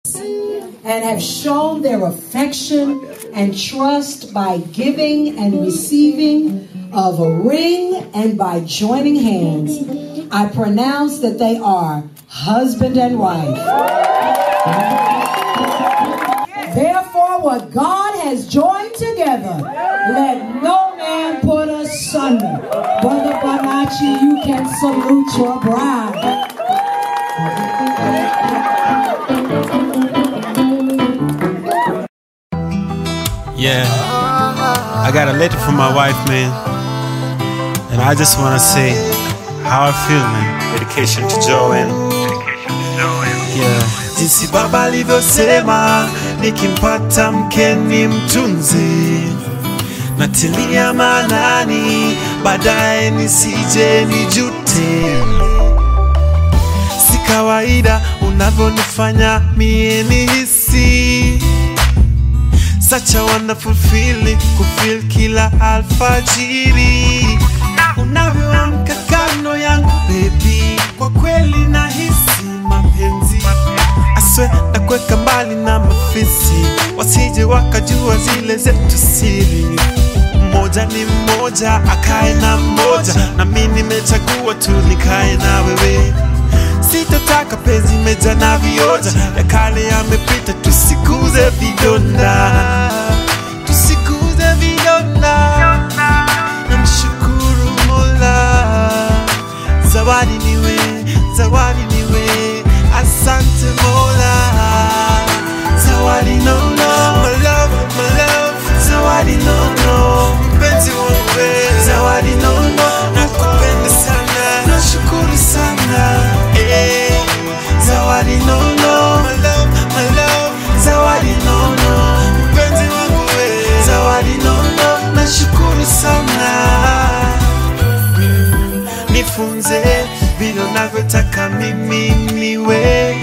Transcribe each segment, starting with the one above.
and have shown their affection and trust by giving and receiving of a ring and by joining hands. I pronounce that they are husband and wife. Therefore, what God has joined together, let no man put asunder. Brother Banachi, you can salute your bride. Yeah, I got a letter from my wife, man, and I just want to say how I feel, man. Dedication to Joanne. Yeah. Jinsi baba alivyosema, nikimpata mkeni mtunze, natilia maanani, baadaye nisije nijute. Si kawaida unavyonifanya mie nihisi. Such a wonderful feeling, kufeel kila alfajiri. Unavyoamka kando yangu baby, kwa kweli nahisi mapenzi. Aswe na kuweka mbali na mafisi, wasije wakajua zile zetu siri. Mmoja ni mmoja, akae na mmoja, na mimi nimechagua tu nikae na wewe. Sitataka penzi meja na vioja, ya kale yamepita, tusikuze vidonda. Tusikuze vidonda. Namshukuru Mola, zawadi niwe, zawadi niwe. Asante Mola, zawadi no no. My love, zawadi no no. Mpenzi wangu, zawadi no no. Nakupenda sana, nashukuru sana. Zawadi no no. My love, zawadi no no. Mpenzi wangu, zawadi no no. Nashukuru sana. Nifunze vile unavyotaka mimi niwe.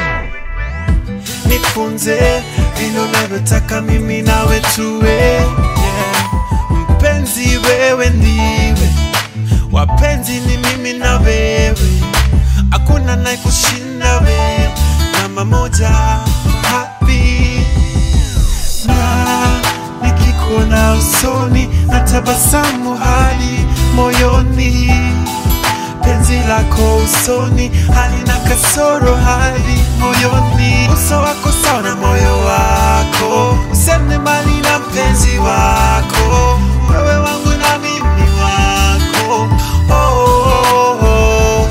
Nifunze vile unavyotaka mimi nawe tuwe. Yeah. Mpenzi wewe ndiwe, wapenzi ni mimi na wewe. Hakuna naye kushinda wewe, namba moja happy. Na nikikuona usoni natabasamu hadi moyoni. Penzi lako usoni halina kasoro hadi moyoni. Uso wako sawa na moyo wako, usende mbali na mpenzi wako. Wewe wangu na mimi wako. Oh, oh, oh,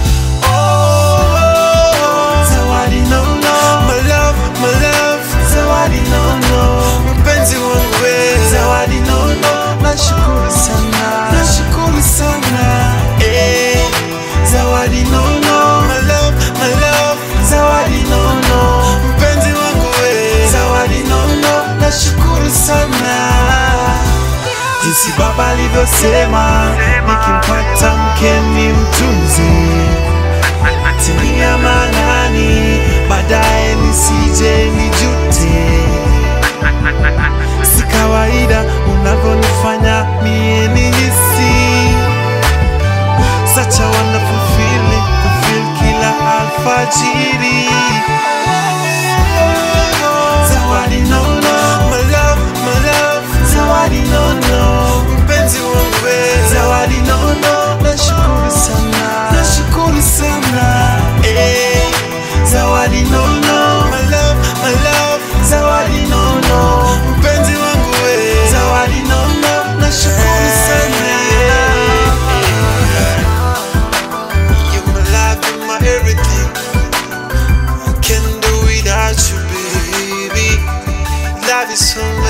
oh. Zawadi no no. My love, zawadi no no. Mpenzi wangu, zawadi no no. Nashukuru sana, nashukuru sana. Zawadi no no. My love, zawadi no no. Mpenzi wangu, zawadi no no. Nashukuru sana. Jinsi baba alivyosema, nikimpata mkeni mtunze, atilia maanani, baadaye nisije nijute. Si kawaida unavyonifanya mie nihisi. Such a wonderful feeling, kufeel kila alfajiri. Zawadi no no. My love, zawadi no no. Mpenzi wangu, zawadi no no. Nashukuru sana, nashukuru sana. Zawadi no no. My love, zawadi no no. Mpenzi wangu, zawadi no no. Nashukuru sana. You're my life, you're my everything. I can't do without you, baby. Love is so much.